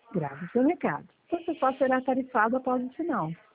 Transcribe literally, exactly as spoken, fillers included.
Grave seu recado. Você só será tarifado após o sinal.